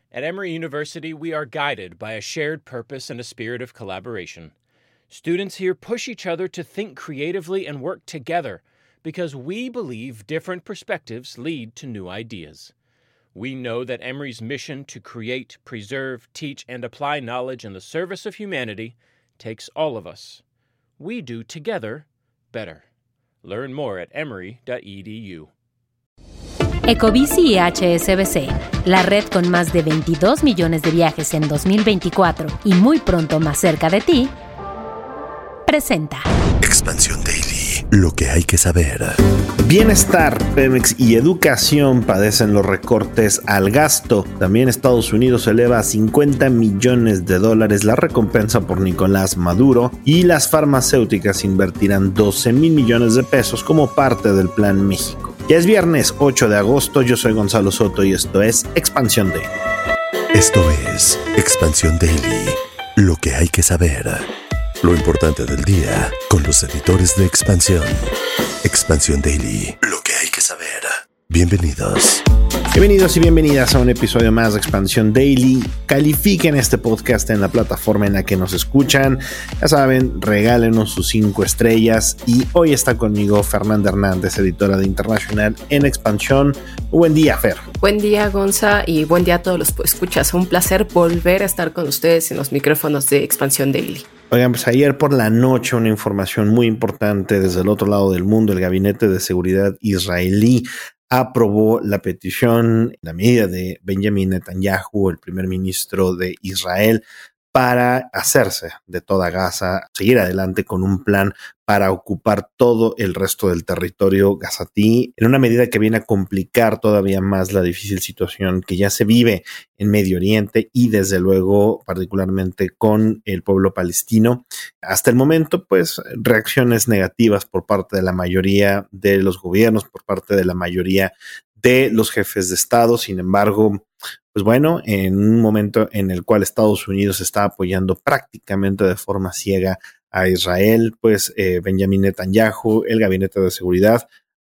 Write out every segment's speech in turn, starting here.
At Emory University, we are guided by a shared purpose and a spirit of collaboration. Students here push each other to think creatively and work together because we believe different perspectives lead to new ideas. We know that Emory's mission to create, preserve, teach, and apply knowledge in the service of humanity takes all of us. We do together better. Learn more at emory.edu. Ecobici y HSBC, la red con más de 22 millones de viajes en 2024 y muy pronto más cerca de ti, presenta Expansión Daily, lo que hay que saber. Bienestar, Pemex y educación padecen los recortes al gasto. También Estados Unidos eleva a $50 millones la recompensa por Nicolás Maduro y las farmacéuticas invertirán $12 mil millones como parte del Plan México. Ya es viernes 8 de agosto, yo soy Gonzalo Soto y esto es Expansión Daily. Esto es Expansión Daily, lo que hay que saber. Lo importante del día con los editores de Expansión. Expansión Daily, lo que hay que saber. Bienvenidos. Bienvenidos y bienvenidas a un episodio más de Expansión Daily. Califiquen este podcast en la plataforma en la que nos escuchan. Ya saben, regálenos sus 5 estrellas. Y hoy está conmigo Fernanda Hernández, editora de Internacional en Expansión. Buen día, Fer. Buen día, Gonza, y buen día a todos los escuchas. Un placer volver a estar con ustedes en los micrófonos de Expansión Daily. Oigan, pues ayer por la noche una información muy importante desde el otro lado del mundo. El Gabinete de Seguridad israelí aprobó la petición, la medida de Benjamin Netanyahu, el primer ministro de Israel, para hacerse de toda Gaza, seguir adelante con un plan para ocupar todo el resto del territorio gazatí, en una medida que viene a complicar todavía más la difícil situación que ya se vive en Medio Oriente y desde luego particularmente con el pueblo palestino. Hasta el momento, pues, reacciones negativas por parte de la mayoría de los gobiernos, por parte de la mayoría de los jefes de Estado. Sin embargo, pues bueno, en un momento en el cual Estados Unidos está apoyando prácticamente de forma ciega a Israel, pues Benjamin Netanyahu, el Gabinete de Seguridad,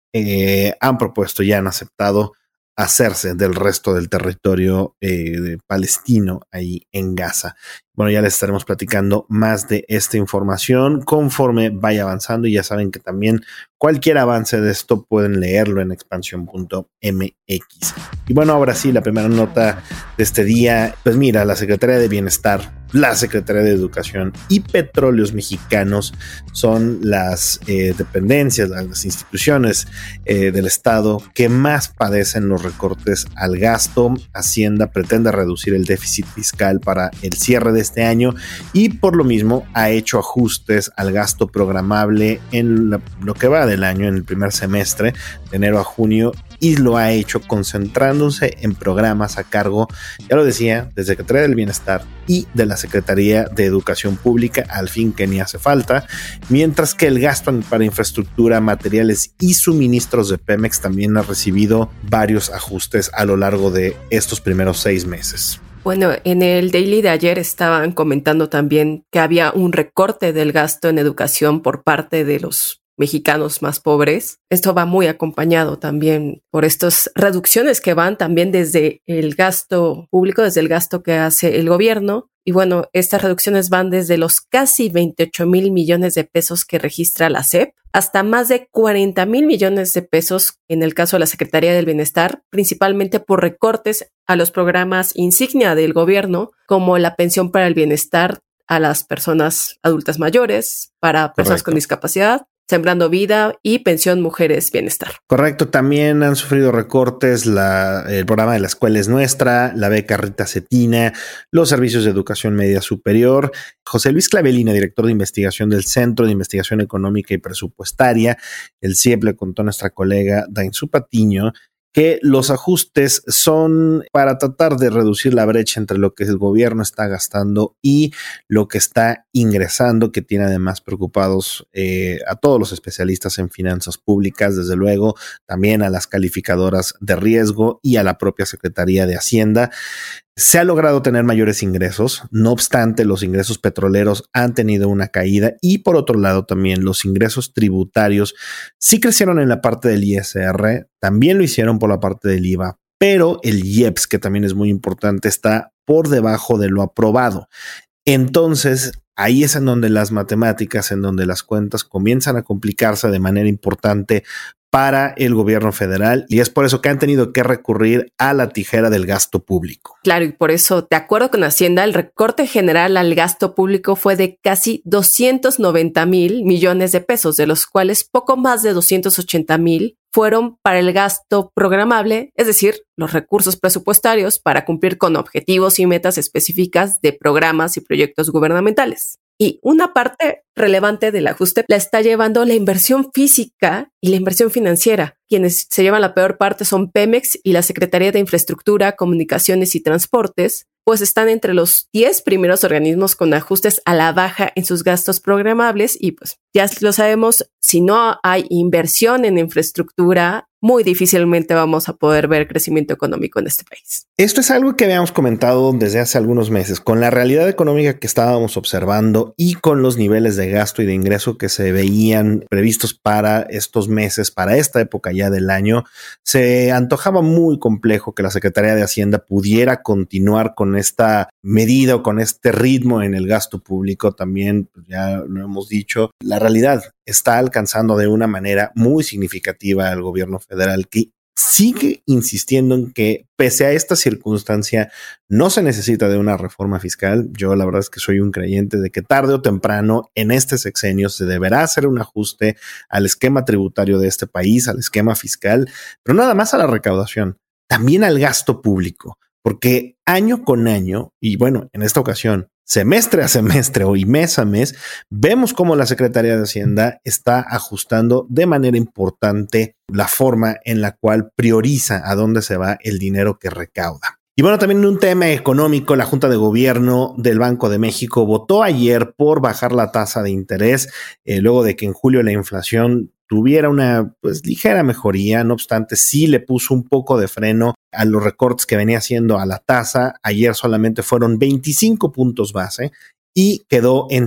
han propuesto y han aceptado hacerse del resto del territorio palestino ahí en Gaza. Bueno, ya les estaremos platicando más de esta información conforme vaya avanzando y ya saben que también cualquier avance de esto pueden leerlo en expansión.mx. Y bueno, ahora sí, la primera nota de este día, pues mira, la Secretaría de Bienestar, la Secretaría de Educación y Petróleos Mexicanos son las dependencias, las instituciones del Estado que más padecen los recortes al gasto. Hacienda pretende reducir el déficit fiscal para el cierre de este año y por lo mismo ha hecho ajustes al gasto programable en lo que va del año, en el primer semestre, de enero a junio, y lo ha hecho concentrándose en programas a cargo, ya lo decía, de Secretaría del Bienestar y de la Secretaría de Educación Pública, al fin que ni hace falta, mientras que el gasto para infraestructura, materiales y suministros de Pemex también ha recibido varios ajustes a lo largo de estos primeros 6 meses. Bueno, en el Daily de ayer estaban comentando también que había un recorte del gasto en educación por parte de los mexicanos más pobres. Esto va muy acompañado también por estas reducciones que van también desde el gasto público, desde el gasto que hace el gobierno. Y bueno, estas reducciones van desde los casi 28 mil millones de pesos que registra la SEP hasta más de 40 mil millones de pesos en el caso de la Secretaría del Bienestar, principalmente por recortes a los programas insignia del gobierno, como la pensión para el bienestar a las personas adultas mayores, para personas con discapacidad, Sembrando Vida y Pensión Mujeres Bienestar. Correcto, también han sufrido recortes el programa de La Escuela es Nuestra, la beca Rita Cetina, los servicios de educación media superior. José Luis Clavelina, director de investigación del Centro de Investigación Económica y Presupuestaria, el CIEP, le contó a nuestra colega Dainzú Patiño que los ajustes son para tratar de reducir la brecha entre lo que el gobierno está gastando y lo que está ingresando, que tiene además preocupados a todos los especialistas en finanzas públicas, desde luego también a las calificadoras de riesgo y a la propia Secretaría de Hacienda. Se ha logrado tener mayores ingresos, no obstante los ingresos petroleros han tenido una caída y por otro lado también los ingresos tributarios sí crecieron en la parte del ISR, también lo hicieron por la parte del IVA, pero el IEPS, que también es muy importante, está por debajo de lo aprobado. Entonces, ahí es en donde las matemáticas, en donde las cuentas comienzan a complicarse de manera importante para el gobierno federal, y es por eso que han tenido que recurrir a la tijera del gasto público. Claro, y por eso, de acuerdo con Hacienda, el recorte general al gasto público fue de casi 290,000 millones de pesos, de los cuales poco más de 280,000 fueron para el gasto programable, es decir, los recursos presupuestarios para cumplir con objetivos y metas específicas de programas y proyectos gubernamentales. Y una parte relevante del ajuste la está llevando la inversión física y la inversión financiera. Quienes se llevan la peor parte son Pemex y la Secretaría de Infraestructura, Comunicaciones y Transportes, pues están entre los 10 primeros organismos con ajustes a la baja en sus gastos programables y pues ya lo sabemos, si no hay inversión en infraestructura, muy difícilmente vamos a poder ver crecimiento económico en este país. Esto es algo que habíamos comentado desde hace algunos meses. Con la realidad económica que estábamos observando y con los niveles de gasto y de ingreso que se veían previstos para estos meses, para esta época ya del año, se antojaba muy complejo que la Secretaría de Hacienda pudiera continuar con esta medida o con este ritmo en el gasto público. También, pues ya lo hemos dicho, la realidad está alcanzando de una manera muy significativa al gobierno federal, que sigue insistiendo en que pese a esta circunstancia no se necesita de una reforma fiscal. Yo la verdad es que soy un creyente de que tarde o temprano en este sexenio se deberá hacer un ajuste al esquema tributario de este país, al esquema fiscal, pero nada más a la recaudación, también al gasto público, porque año con año, y bueno, en esta ocasión semestre a semestre y mes a mes, vemos cómo la Secretaría de Hacienda está ajustando de manera importante la forma en la cual prioriza a dónde se va el dinero que recauda. Y bueno, también en un tema económico, la Junta de Gobierno del Banco de México votó ayer por bajar la tasa de interés, luego de que en julio la inflación tuviera una ligera mejoría. No obstante, sí le puso un poco de freno a los recortes que venía haciendo a la tasa. Ayer solamente fueron 25 puntos base y quedó en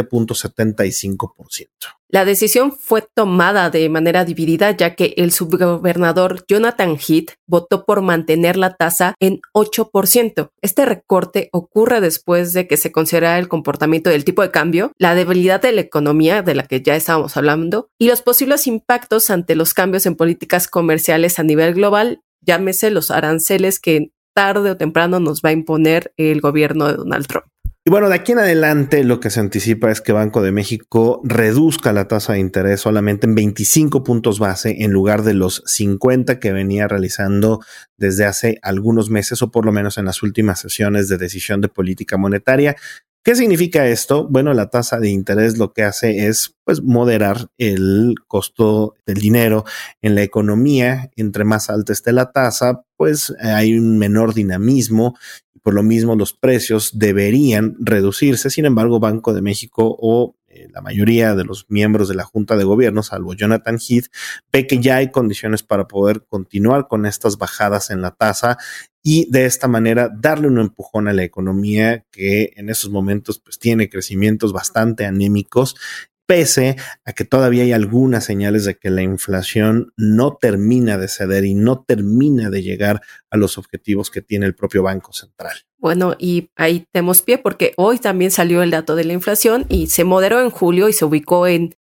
7.75%. La decisión fue tomada de manera dividida, ya que el subgobernador Jonathan Heath votó por mantener la tasa en 8%. Este recorte ocurre después de que se considera el comportamiento del tipo de cambio, la debilidad de la economía, de la que ya estábamos hablando, y los posibles impactos ante los cambios en políticas comerciales a nivel global, llámese los aranceles que tarde o temprano nos va a imponer el gobierno de Donald Trump. Y bueno, de aquí en adelante lo que se anticipa es que Banco de México reduzca la tasa de interés solamente en 25 puntos base en lugar de los 50 que venía realizando desde hace algunos meses, o por lo menos en las últimas sesiones de decisión de política monetaria. ¿Qué significa esto? Bueno, la tasa de interés lo que hace es moderar el costo del dinero en la economía. Entre más alta esté la tasa, hay un menor dinamismo. Por lo mismo, los precios deberían reducirse. Sin embargo, Banco de México o la mayoría de los miembros de la Junta de Gobierno, salvo Jonathan Heath, ve que ya hay condiciones para poder continuar con estas bajadas en la tasa y de esta manera darle un empujón a la economía que en estos momentos tiene crecimientos bastante anémicos, pese a que todavía hay algunas señales de que la inflación no termina de ceder y no termina de llegar a los objetivos que tiene el propio Banco Central. Bueno, y ahí tenemos pie porque hoy también salió el dato de la inflación y se moderó en julio y se ubicó en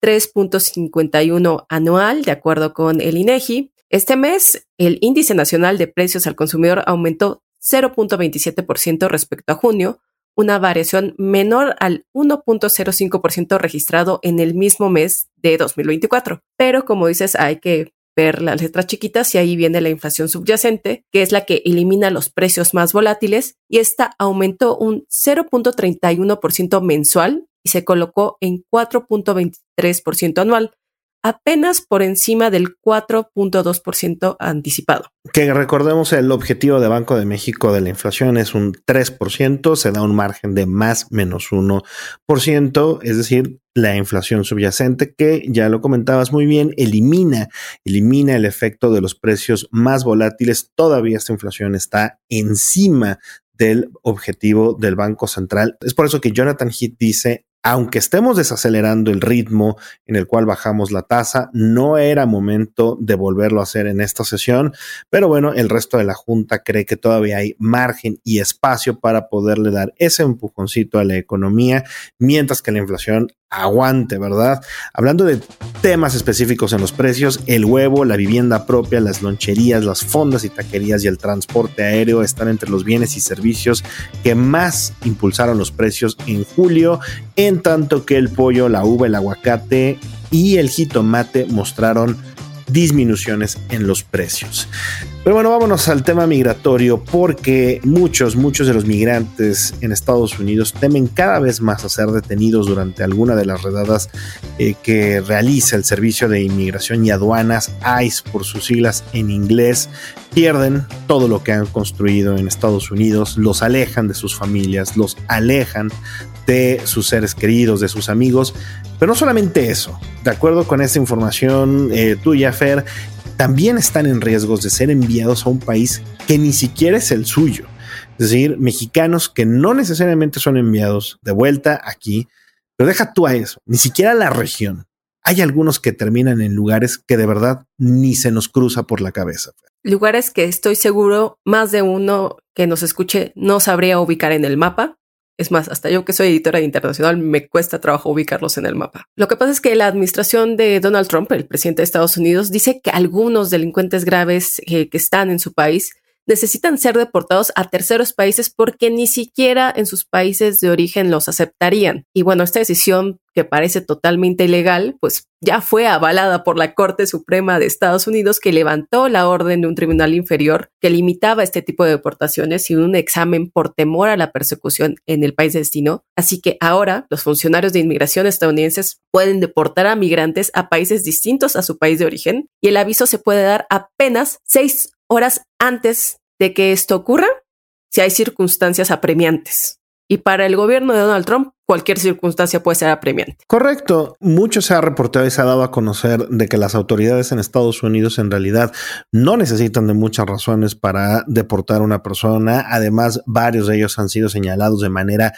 3.51 anual, de acuerdo con el INEGI. Este mes, el índice nacional de precios al consumidor aumentó 0.27% respecto a junio, una variación menor al 1.05% registrado en el mismo mes de 2024. Pero como dices, hay que ver las letras chiquitas y ahí viene la inflación subyacente, que es la que elimina los precios más volátiles, y esta aumentó un 0.31% mensual y se colocó en 4.23% anual, apenas por encima del 4.2% anticipado. Que recordemos, el objetivo de Banco de México de la inflación es un 3%, se da un margen de más menos 1%, es decir, la inflación subyacente, que ya lo comentabas muy bien, elimina el efecto de los precios más volátiles. Todavía esta inflación está encima del objetivo del Banco Central. Es por eso que Jonathan Heath dice: aunque estemos desacelerando el ritmo en el cual bajamos la tasa, no era momento de volverlo a hacer en esta sesión, pero bueno, el resto de la Junta cree que todavía hay margen y espacio para poderle dar ese empujoncito a la economía, mientras que la inflación aguante, ¿verdad? Hablando de temas específicos en los precios, el huevo, la vivienda propia, las loncherías, las fondas y taquerías y el transporte aéreo están entre los bienes y servicios que más impulsaron los precios en julio, en tanto que el pollo, la uva, el aguacate y el jitomate mostraron disminuciones en los precios. Pero bueno, vámonos al tema migratorio, porque muchos de los migrantes en Estados Unidos temen cada vez más a ser detenidos durante alguna de las redadas que realiza el Servicio de Inmigración y Aduanas, ICE por sus siglas en inglés. Pierden todo lo que han construido en Estados Unidos, los alejan de sus familias, los alejan de sus seres queridos, de sus amigos. Pero no solamente eso, de acuerdo con esta información tuya, Fer, también están en riesgos de ser enviados a un país que ni siquiera es el suyo. Es decir, mexicanos que no necesariamente son enviados de vuelta aquí, pero deja tú a eso, ni siquiera a la región. Hay algunos que terminan en lugares que de verdad ni se nos cruza por la cabeza. Lugares que estoy seguro más de uno que nos escuche no sabría ubicar en el mapa. Es más, hasta yo que soy editora internacional me cuesta trabajo ubicarlos en el mapa. Lo que pasa es que la administración de Donald Trump, el presidente de Estados Unidos, dice que algunos delincuentes graves que están en su país necesitan ser deportados a terceros países porque ni siquiera en sus países de origen los aceptarían. Y bueno, esta decisión, que parece totalmente ilegal, pues ya fue avalada por la Corte Suprema de Estados Unidos, que levantó la orden de un tribunal inferior que limitaba este tipo de deportaciones sin un examen por temor a la persecución en el país de destino. Así que ahora los funcionarios de inmigración estadounidenses pueden deportar a migrantes a países distintos a su país de origen, y el aviso se puede dar apenas 6 horas antes de que esto ocurra si hay circunstancias apremiantes. Y para el gobierno de Donald Trump, cualquier circunstancia puede ser apremiante. Correcto. Mucho se ha reportado y se ha dado a conocer de que las autoridades en Estados Unidos en realidad no necesitan de muchas razones para deportar a una persona. Además, varios de ellos han sido señalados de manera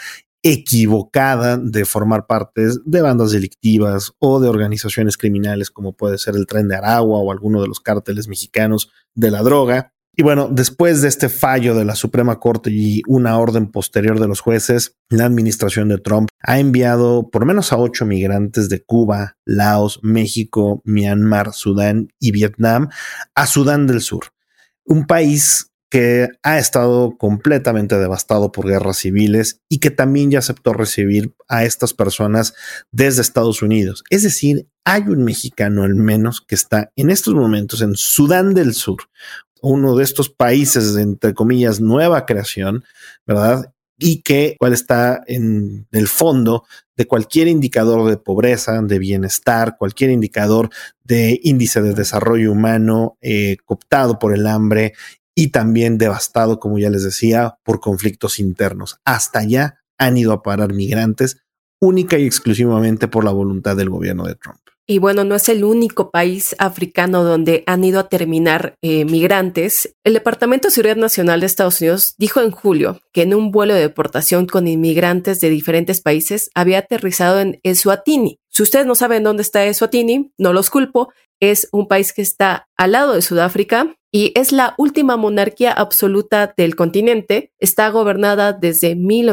equivocada de formar parte de bandas delictivas o de organizaciones criminales, como puede ser el Tren de Aragua o alguno de los cárteles mexicanos de la droga. Y bueno, después de este fallo de la Suprema Corte y una orden posterior de los jueces, la administración de Trump ha enviado por lo menos a 8 migrantes de Cuba, Laos, México, Myanmar, Sudán y Vietnam a Sudán del Sur, un país que ha estado completamente devastado por guerras civiles y que también ya aceptó recibir a estas personas desde Estados Unidos. Es decir, hay un mexicano al menos que está en estos momentos en Sudán del Sur, uno de estos países de, entre comillas, nueva creación, ¿verdad? Y que cual está en el fondo de cualquier indicador de pobreza, de bienestar, cualquier indicador de índice de desarrollo humano, cooptado por el hambre y también devastado, como ya les decía, por conflictos internos. Hasta allá han ido a parar migrantes única y exclusivamente por la voluntad del gobierno de Trump. Y bueno, no es el único país africano donde han ido a terminar migrantes. El Departamento de Seguridad Nacional de Estados Unidos dijo en julio que en un vuelo de deportación con inmigrantes de diferentes países había aterrizado en Eswatini. Si ustedes no saben dónde está Eswatini, no los culpo. Es un país que está al lado de Sudáfrica y es la última monarquía absoluta del continente. Está gobernada desde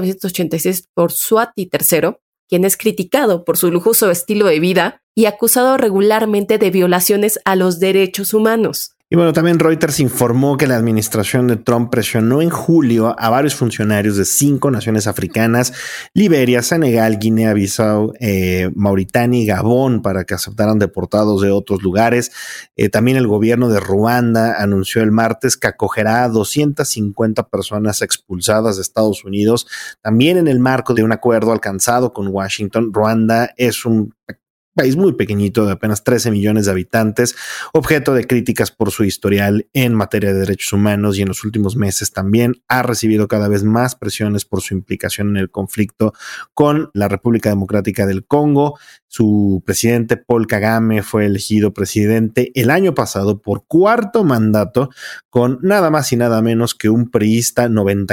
1986 por Swati III, quien es criticado por su lujoso estilo de vida y acusado regularmente de violaciones a los derechos humanos. Y bueno, también Reuters informó que la administración de Trump presionó en julio a varios funcionarios de 5 naciones africanas, Liberia, Senegal, Guinea-Bissau, Mauritania y Gabón, para que aceptaran deportados de otros lugares. También el gobierno de Ruanda anunció el martes que acogerá a 250 personas expulsadas de Estados Unidos, también en el marco de un acuerdo alcanzado con Washington. Ruanda es un país muy pequeñito de apenas 13 millones de habitantes, objeto de críticas por su historial en materia de derechos humanos, y en los últimos meses también ha recibido cada vez más presiones por su implicación en el conflicto con la República Democrática del Congo. Su presidente Paul Kagame fue elegido presidente el año pasado por cuarto mandato con nada más y nada menos que un priista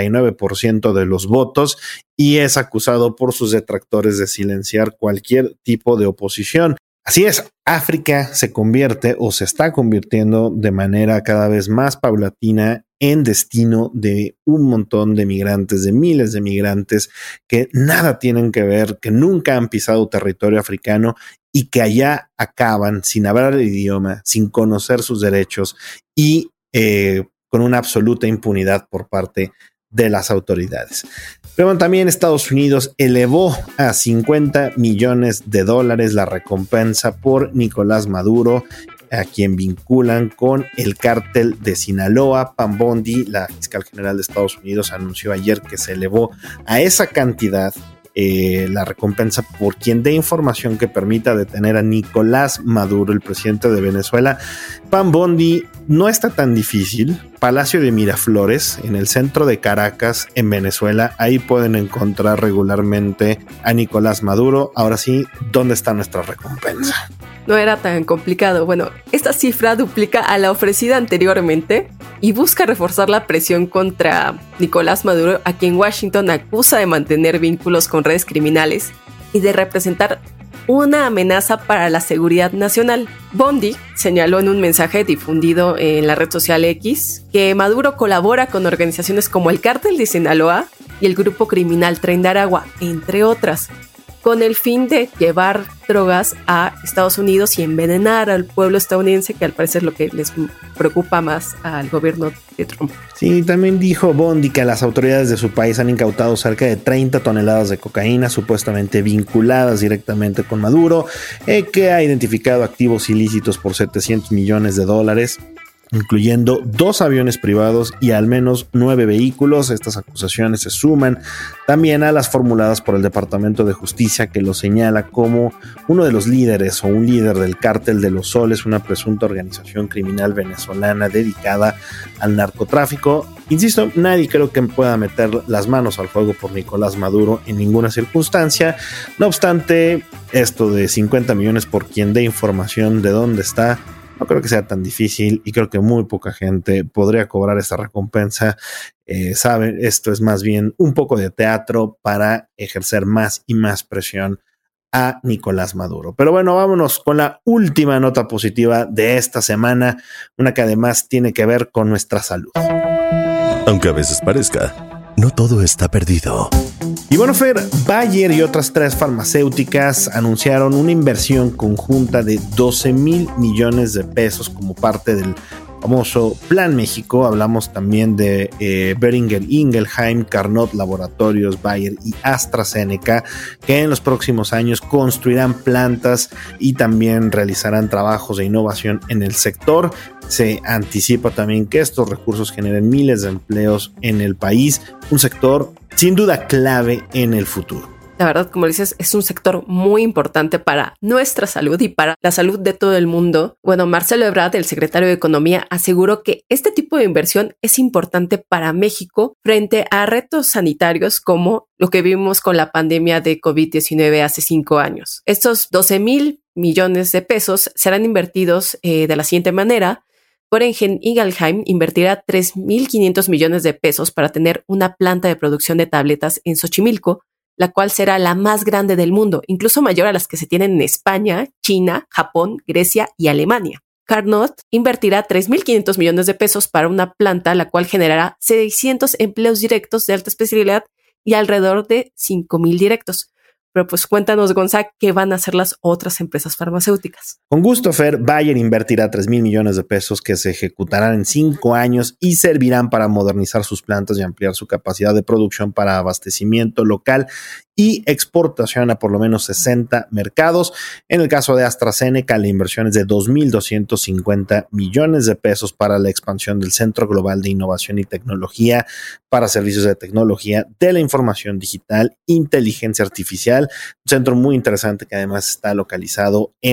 99% de los votos y es acusado por sus detractores de silenciar cualquier tipo de oposición. Así es, África se convierte o se está convirtiendo de manera cada vez más paulatina en destino de un montón de migrantes, de miles de migrantes que nada tienen que ver, que nunca han pisado territorio africano y que allá acaban sin hablar el idioma, sin conocer sus derechos y con una absoluta impunidad por parte de las autoridades. Pero también Estados Unidos elevó a $50 millones la recompensa por Nicolás Maduro, a quien vinculan con el cártel de Sinaloa. Pam Bondi, la fiscal general de Estados Unidos, anunció ayer que se elevó a esa cantidad la recompensa por quien dé información que permita detener a Nicolás Maduro, el presidente de Venezuela. Pam Bondi, no está tan difícil. Palacio de Miraflores, en el centro de Caracas, en Venezuela. Ahí pueden encontrar regularmente a Nicolás Maduro. Ahora sí, ¿dónde está nuestra recompensa? No era tan complicado. Bueno, esta cifra duplica a la ofrecida anteriormente y busca reforzar la presión contra Nicolás Maduro, a quien Washington acusa de mantener vínculos con redes criminales y de representar una amenaza para la seguridad nacional. Bondi señaló en un mensaje difundido en la red social X que Maduro colabora con organizaciones como el Cártel de Sinaloa y el grupo criminal Tren de Aragua, entre otras, con el fin de llevar drogas a Estados Unidos y envenenar al pueblo estadounidense, que al parecer es lo que les preocupa más al gobierno de Trump. Sí, también dijo Bondi que las autoridades de su país han incautado cerca de 30 toneladas de cocaína supuestamente vinculadas directamente con Maduro, que ha identificado activos ilícitos por $700 millones, incluyendo 2 aviones privados y al menos 9 vehículos. Estas acusaciones se suman también a las formuladas por el Departamento de Justicia, que lo señala como uno de los líderes o un líder del Cártel de los Soles, una presunta organización criminal venezolana dedicada al narcotráfico. Insisto, nadie creo que pueda meter las manos al fuego por Nicolás Maduro en ninguna circunstancia. No obstante, esto de 50 millones por quien dé información de dónde está, no creo que sea tan difícil y creo que muy poca gente podría cobrar esta recompensa. Saben, esto es más bien un poco de teatro para ejercer más y más presión a Nicolás Maduro. Pero bueno, vámonos con la última nota positiva de esta semana, una que además tiene que ver con nuestra salud. Aunque a veces parezca, no todo está perdido. Y bueno, Fer, Bayer y otras 3 farmacéuticas anunciaron una inversión conjunta de $12,000 millones como parte del famoso Plan México. Hablamos también de Boehringer Ingelheim, Carnot Laboratorios, Bayer y AstraZeneca, que en los próximos años construirán plantas y también realizarán trabajos de innovación en el sector. Se anticipa también que estos recursos generen miles de empleos en el país, un sector sin duda clave en el futuro. La verdad, como dices, es un sector muy importante para nuestra salud y para la salud de todo el mundo. Bueno, Marcelo Ebrard, el secretario de Economía, aseguró que este tipo de inversión es importante para México frente a retos sanitarios como lo que vimos con la pandemia de COVID-19 hace 5 años. Estos $12,000 millones serán invertidos de la siguiente manera. Boehringer Ingelheim invertirá $3,500 millones para tener una planta de producción de tabletas en Xochimilco, la cual será la más grande del mundo, incluso mayor a las que se tienen en España, China, Japón, Grecia y Alemania. Carnot invertirá $3,500 millones para una planta la cual generará 600 empleos directos de alta especialidad y alrededor de 5,000 directos. Pero pues cuéntanos, Gonzalo, ¿qué van a hacer las otras empresas farmacéuticas? Con gusto, Fer. Bayer invertirá $3,000 millones que se ejecutarán en 5 años y servirán para modernizar sus plantas y ampliar su capacidad de producción para abastecimiento local y exportación a por lo menos 60 mercados. En el caso de AstraZeneca, la inversión es de $2,250 millones para la expansión del Centro Global de Innovación y Tecnología para servicios de tecnología de la información digital, inteligencia artificial, un centro muy interesante que además está localizado en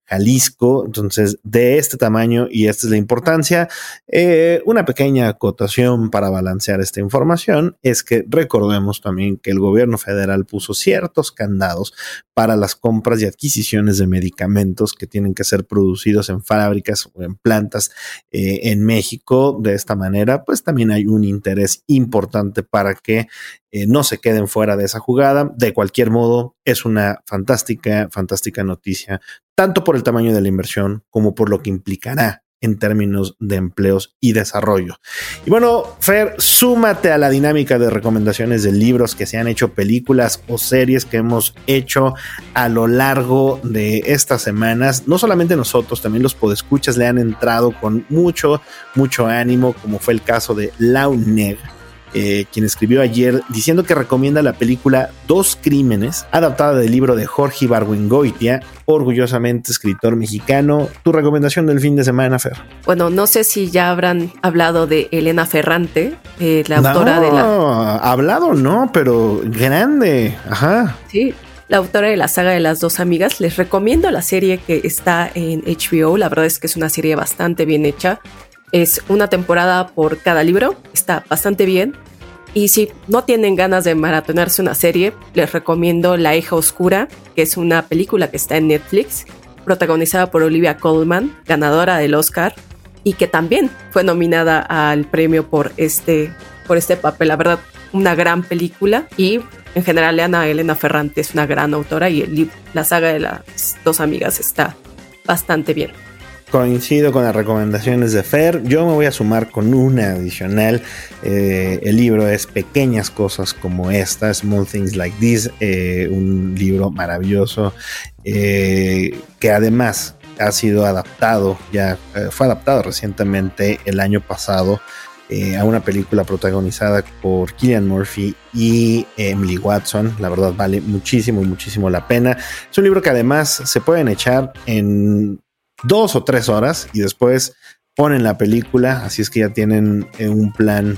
Jalisco. Entonces, de este tamaño, y esta es la importancia, una pequeña acotación para balancear esta información es que recordemos también que el gobierno federal puso ciertos candados para las compras y adquisiciones de medicamentos que tienen que ser producidos en fábricas o en plantas en México. De esta manera, pues también hay un interés importante para que no se queden fuera de esa jugada. De cualquier modo, es una fantástica noticia, tanto por el tamaño de la inversión como por lo que implicará en términos de empleos y desarrollo. Y bueno, Fer, súmate a la dinámica de recomendaciones de libros que se han hecho, películas o series que hemos hecho a lo largo de estas semanas. No solamente nosotros, también los podescuchas le han entrado con mucho ánimo, como fue el caso de Lau Neg, quien escribió ayer diciendo que recomienda la película Dos Crímenes, adaptada del libro de Jorge Ibargüengoitia, orgullosamente escritor mexicano. ¿Tu recomendación del fin de semana, Fer? Bueno, no sé si ya habrán hablado de Elena Ferrante, la autora de la... No, hablado no, pero grande. Ajá. Sí, la autora de la saga de Las Dos Amigas. Les recomiendo la serie que está en HBO. La verdad es que es una serie bastante bien hecha. Es una temporada por cada libro, está bastante bien. Y si no tienen ganas de maratonarse una serie, les recomiendo La Hija Oscura, que es una película que está en Netflix, protagonizada por Olivia Colman, ganadora del Oscar, y que también fue nominada al premio por este papel. La verdad, una gran película. Y en general, Elena Ferrante es una gran autora y la saga de Las Dos Amigas está bastante bien. Coincido con las recomendaciones de Fer. Yo me voy a sumar con una adicional. El libro es Pequeñas Cosas como esta, Small Things Like This, un libro maravilloso que además ha sido adaptado, fue adaptado recientemente el año pasado a una película protagonizada por Cillian Murphy y Emily Watson. La verdad vale muchísimo la pena. Es un libro que además se pueden echar en 2 o 3 horas y después ponen la película, así es que ya tienen un plan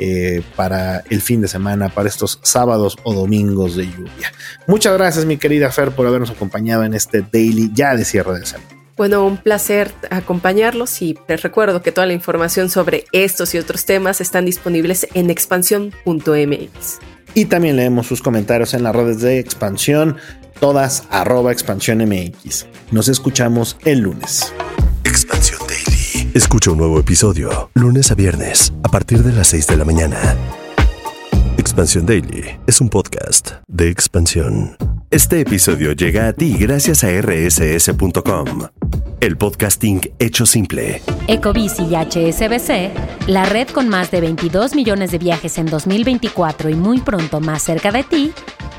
para el fin de semana, para estos sábados o domingos de lluvia. Muchas gracias, mi querida Fer, por habernos acompañado en este daily ya de cierre de semana. Bueno, un placer acompañarlos y les recuerdo que toda la información sobre estos y otros temas están disponibles en expansión.mx. Y también leemos sus comentarios en las redes de Expansión, todas @ExpansiónMX. Nos escuchamos el lunes. Expansión Daily. Escucha un nuevo episodio lunes a viernes a partir de las 6 de la mañana. Expansión Daily es un podcast de Expansión. Este episodio llega a ti gracias a rss.com, el podcasting hecho simple. Ecobici y HSBC, la red con más de 22 millones de viajes en 2024 y muy pronto más cerca de ti,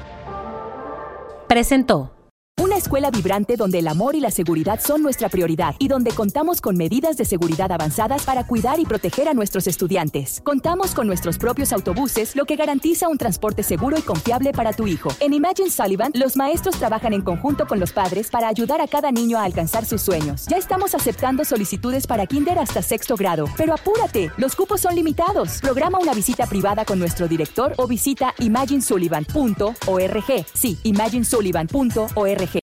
presentó. Una escuela vibrante donde el amor y la seguridad son nuestra prioridad y donde contamos con medidas de seguridad avanzadas para cuidar y proteger a nuestros estudiantes. Contamos con nuestros propios autobuses, lo que garantiza un transporte seguro y confiable para tu hijo. En Imagine Sullivan, los maestros trabajan en conjunto con los padres para ayudar a cada niño a alcanzar sus sueños. Ya estamos aceptando solicitudes para kinder hasta 6º grado. Pero apúrate, los cupos son limitados. Programa una visita privada con nuestro director o visita imaginesullivan.org. Sí, imaginesullivan.org.